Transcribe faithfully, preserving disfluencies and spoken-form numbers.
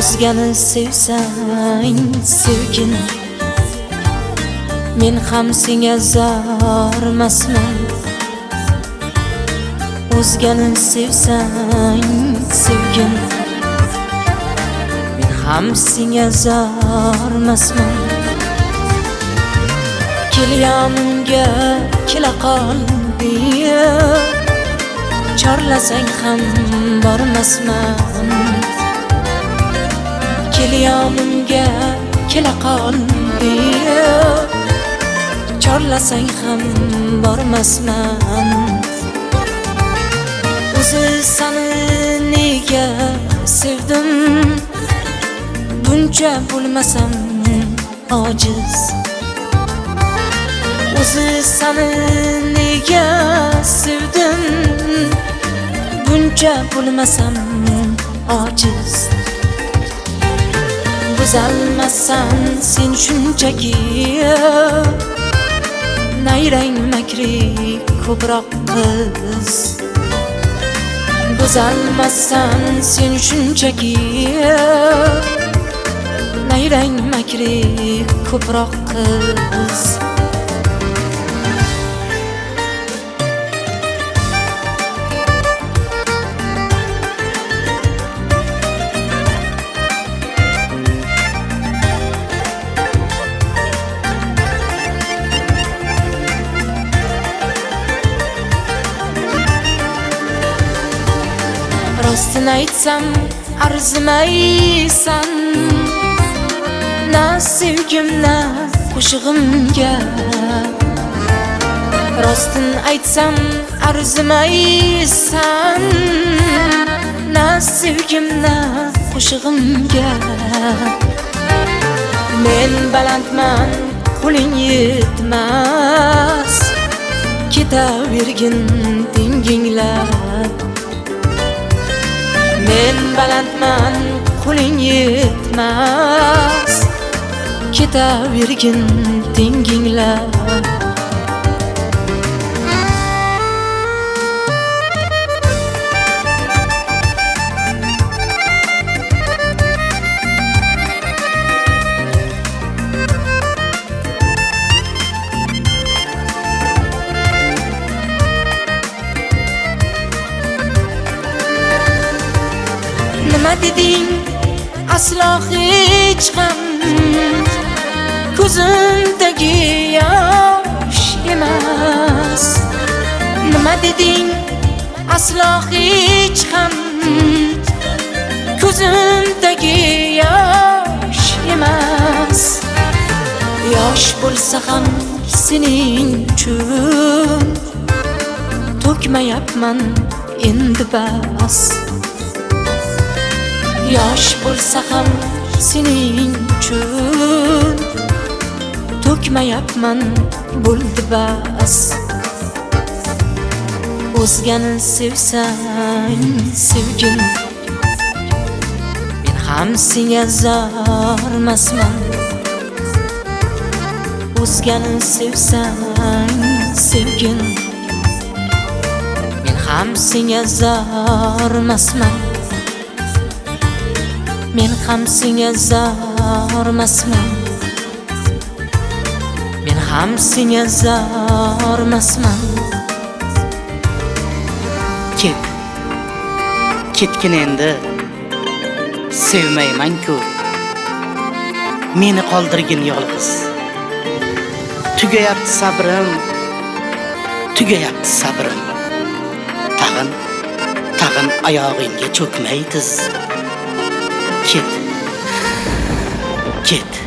O'zgani sevsang sevgin, men ham senga zormasman. O'zgani sevsang sevgin, men ham senga zormasman. Kelyamga kela qoldim, chorlasang ham bormasman. Kelyamga kela qoldim, chorlasang ham bormasman. O'zi seni nega sevdim, buncha bo'lmasam ojiz. O'zi seni nega sevdim, buncha bo'lmasam ojiz. Buzalmasan sen shunchaki, nayrang makri ko'proq qiz. Buzalmasan sen shunchaki, nayrang makri ko'proq qiz. Rostini aytsam arzimaysan, na sevgimna qo'shig'imga. Rostini aytsam arzimaysan, na sevgimna qo'shig'imga. Men balandman, qo'ling yetmas, ketavergin denginglab. Men balandman, qo'ling yetmas, ketavergin denginglab. Nima deding aslo hech ham ko'zimdagi yosh emas. Nima deding aslo hech ham ko'zimdagi yosh emas. Yosh bo'lsa ham sening uchun to'kmayapman endi bas. Yosh bo'lsa ham sening uchun to'kmayapman, bo'ldi bas. O'zgani sevsang sevgin, men ham senga zormasman. O'zgani sevsang sevgin, men ham senga zormasman. Men ham senga zormasman. Men ham senga zormasman. Ket, ketgin endi, sevmayman-ku. Meni qoldirgin yolg'iz. Tugayapti sabrim, tugayapti sabrim. Tag'in, tag'in oyog'ingga cho'kmaysiz. Ket, ket.